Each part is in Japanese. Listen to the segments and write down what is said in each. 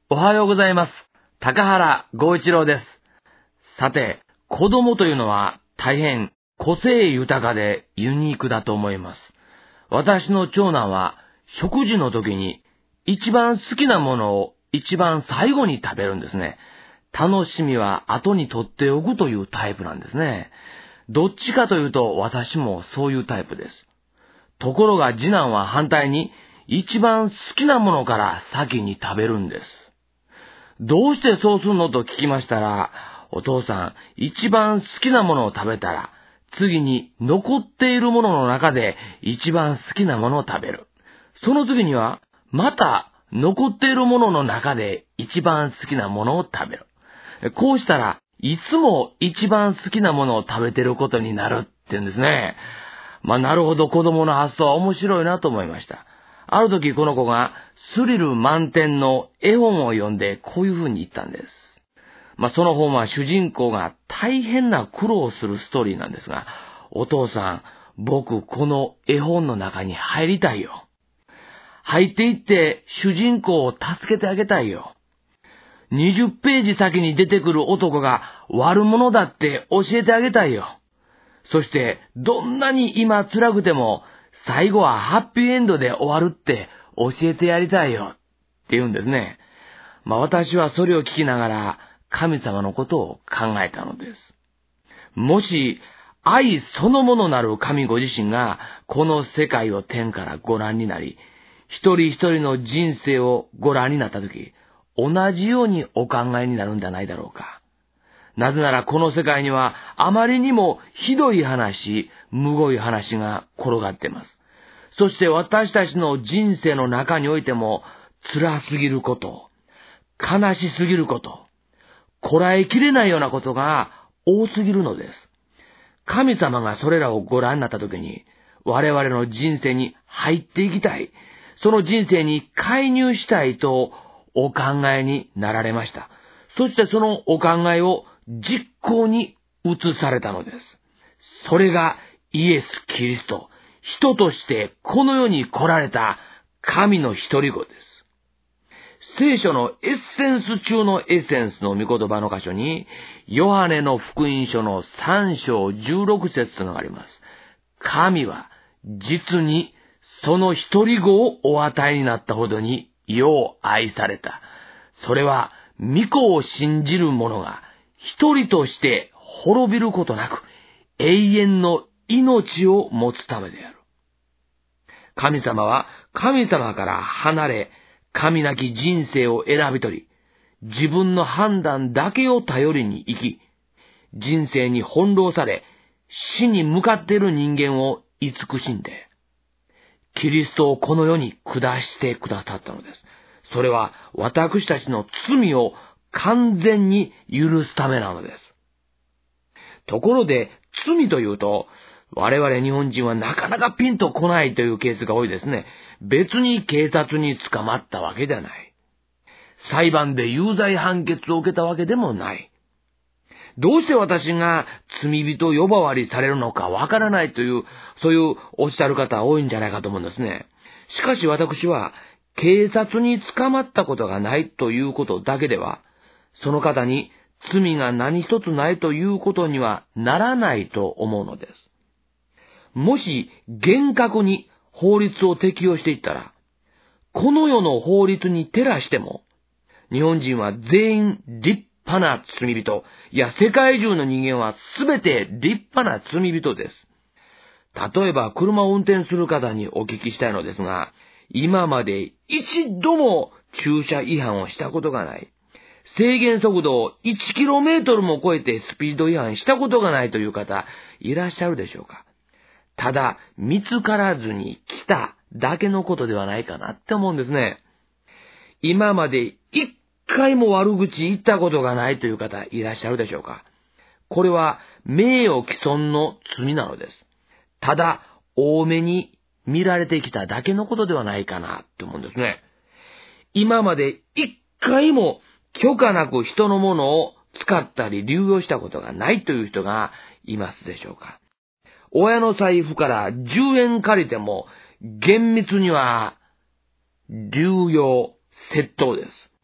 おはようございます。高原剛一郎です。さて、子供というのは大変個性豊かでユニークだと思います。私の長男は食事の時に一番好きなものを一番最後に食べるんですね。楽しみは後に取っておくというタイプなんですね。どっちかというと私もそういうタイプです。ところが次男は反対に一番好きなものから先に食べるんです。どうしてそうするのと聞きましたら、お父さん、一番好きなものを食べたら、次に残っているものの中で一番好きなものを食べる。その次には、また残っているものの中で一番好きなものを食べる。こうしたらいつも一番好きなものを食べていることになるって言うんですね。なるほど、子供の発想は面白いなと思いました。ある時この子がスリル満点の絵本を読んでこういうふうに言ったんです。その本は主人公が大変な苦労をするストーリーなんですが、お父さん、僕この絵本の中に入りたいよ。入っていって主人公を助けてあげたいよ。20ページ先に出てくる男が悪者だって教えてあげたいよ。そしてどんなに今辛くても最後はハッピーエンドで終わるって教えてやりたいよって言うんですね。私はそれを聞きながら神様のことを考えたのです。もし愛そのものなる神ご自身がこの世界を天からご覧になり、一人一人の人生をご覧になったとき、同じようにお考えになるんじゃないだろうか。なぜならこの世界にはあまりにもひどい話、むごい話が転がっています。そして私たちの人生の中においても辛すぎること、悲しすぎること、こらえきれないようなことが多すぎるのです。神様がそれらをご覧になったときに、我々の人生に入っていきたい、その人生に介入したいとお考えになられました。そしてそのお考えを実行に移されたのです。それがイエス・キリスト、人としてこの世に来られた神の一人子です。聖書のエッセンス中のエッセンスの御言葉の箇所に、ヨハネの福音書の3章16節というのがあります。神は実にその一人子をお与えになったほどによう愛された。それは御子を信じる者が一人として滅びることなく永遠の命を持つためである。神様は神様から離れ、神なき人生を選び取り、自分の判断だけを頼りに生き、人生に翻弄され、死に向かっている人間を慈しんで、キリストをこの世に下してくださったのです。それは私たちの罪を完全に許すためなのです。ところで、罪というと、我々日本人はなかなかピンとこないというケースが多いですね。別に警察に捕まったわけではない。裁判で有罪判決を受けたわけでもない。どうして私が罪人呼ばわりされるのかわからないという、そういうおっしゃる方多いんじゃないかと思うんですね。しかし私は、警察に捕まったことがないということだけでは、その方に罪が何一つないということにはならないと思うのです。もし厳格に法律を適用していったら、この世の法律に照らしても、日本人は全員立派な罪人、いや世界中の人間は全て立派な罪人です。例えば車を運転する方にお聞きしたいのですが、今まで一度も駐車違反をしたことがない。制限速度を 1km も超えてスピード違反したことがないという方いらっしゃるでしょうか。ただ見つからずに来ただけのことではないかなって思うんですね。今まで一回も悪口言ったことがないという方いらっしゃるでしょうか。これは名誉毀損の罪なのです。ただ多めに見られてきただけのことではないかなって思うんですね。今まで一回も許可なく人のものを使ったり流用したことがないという人がいますでしょうか。親の財布から10円借りても厳密には流用、窃盗です。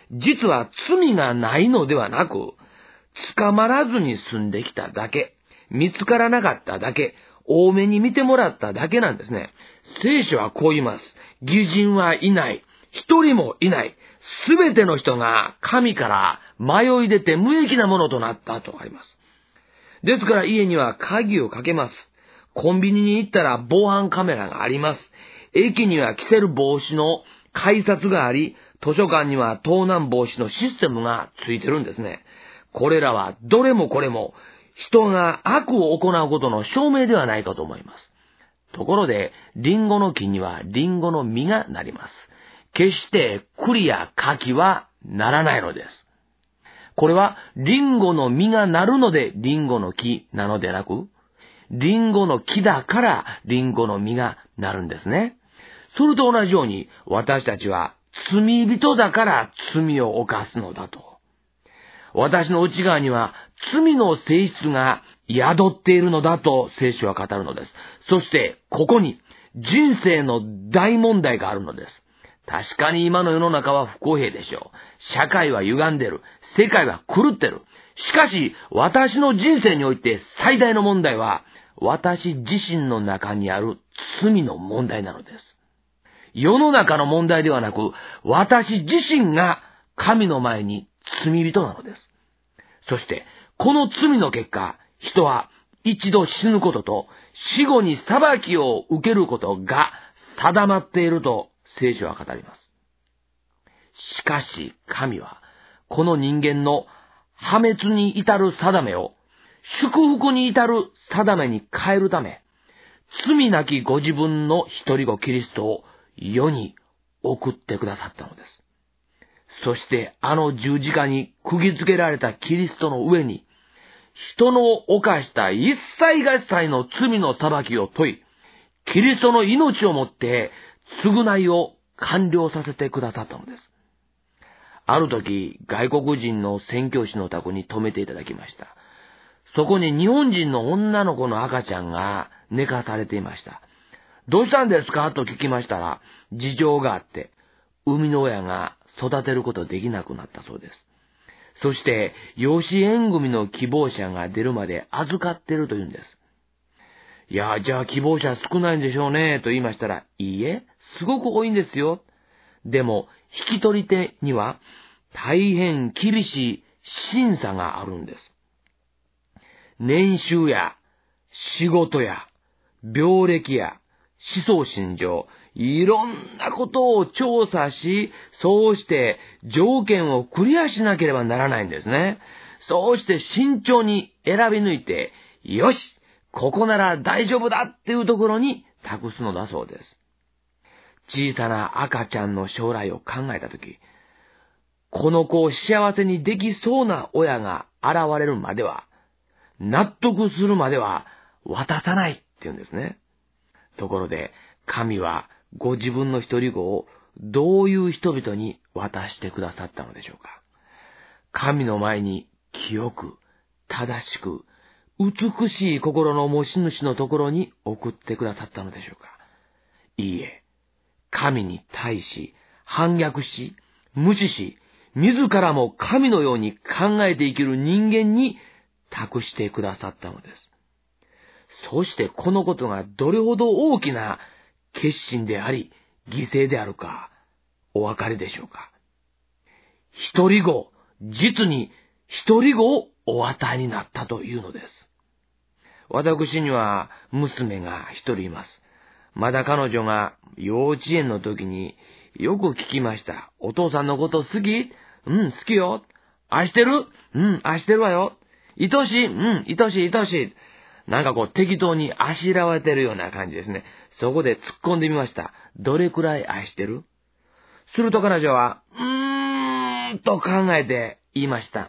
実は罪がないのではなく、捕まらずに済んできただけ、見つからなかっただけ、多めに見てもらっただけなんですね。聖書はこう言います。義人はいない。一人もいない。すべての人が神から迷い出て無益なものとなったとあります。ですから家には鍵をかけます。コンビニに行ったら防犯カメラがあります。駅には着せる帽子の改札があり、図書館には盗難防止のシステムがついてるんですね。これらはどれもこれも人が悪を行うことの証明ではないかと思います。ところで、リンゴの木にはリンゴの実がなります。決して栗や柿はならないのです。これはリンゴの実がなるのでリンゴの木なのでなく、リンゴの木だからリンゴの実がなるんですね。それと同じように私たちは罪人だから罪を犯すのだと。私の内側には罪の性質が宿っているのだと聖書は語るのです。そしてここに人生の大問題があるのです。確かに今の世の中は不公平でしょう。社会は歪んでる。世界は狂ってる。しかし私の人生において最大の問題は私自身の中にある罪の問題なのです。世の中の問題ではなく、私自身が神の前に罪人なのです。そして、この罪の結果、人は一度死ぬことと死後に裁きを受けることが定まっていると聖書は語ります。しかし神は、この人間の破滅に至る定めを祝福に至る定めに変えるため、罪なきご自分の一人子キリストを世に送ってくださったのです。そしてあの十字架に釘付けられたキリストの上に、人の犯した一切合切の罪の裁きを問い、キリストの命をもって償いを完了させてくださったのです。ある時、外国人の宣教師の宅に泊めていただきました。そこに日本人の女の子の赤ちゃんが寝かされていました。どうしたんですかと聞きましたら、事情があって、生みの親が育てることできなくなったそうです。そして、養子縁組の希望者が出るまで預かっているというんです。いや、じゃあ希望者少ないんでしょうね、と言いましたら、いいえ、すごく多いんですよ。でも、引き取り手には大変厳しい審査があるんです。年収や仕事や病歴や思想信条、いろんなことを調査し、そうして条件をクリアしなければならないんですね。そうして慎重に選び抜いて、よし、ここなら大丈夫だっていうところに託すのだそうです。小さな赤ちゃんの将来を考えたとき、この子を幸せにできそうな親が現れるまでは、納得するまでは渡さないって言うんですね。ところで、神はご自分の一人子をどういう人々に渡してくださったのでしょうか。神の前に清く、正しく、美しい心の持ち主のところに送ってくださったのでしょうか。いいえ、神に対し、反逆し、無視し、自らも神のように考えて生きる人間に託してくださったのです。そしてこのことがどれほど大きな決心であり、犠牲であるか、お分かりでしょうか。一人子、実に一人子をお与えになったというのです。私には娘が一人います。まだ彼女が幼稚園の時によく聞きました。お父さんのこと好き？うん、好きよ。愛してる？うん、愛してるわよ。愛しい？うん、愛しい、愛しい。なんかこう適当にあしらわれてるような感じですね。そこで突っ込んでみました。どれくらい愛してる？すると彼女は、と考えて言いました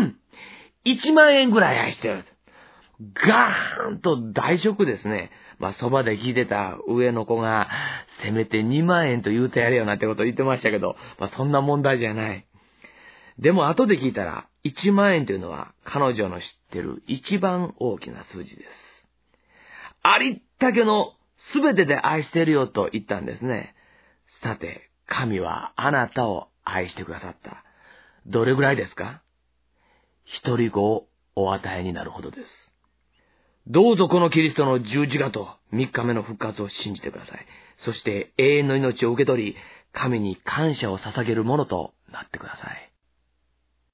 。1万円ぐらい愛してる。ガーンと大ショックですね。そばで聞いてた上の子が、せめて2万円と言うてやれよなってことを言ってましたけど、そんな問題じゃない。でも後で聞いたら、1万円というのは彼女の知ってる一番大きな数字です。ありったけの全てで愛してるよと言ったんですね。さて、神はあなたを愛してくださった。 どれぐらいですか？一人子をお与えになるほどです。どうぞこのキリストの十字架と3日目の復活を信じてください。そして永遠の命を受け取り、神に感謝を捧げるものとなってください。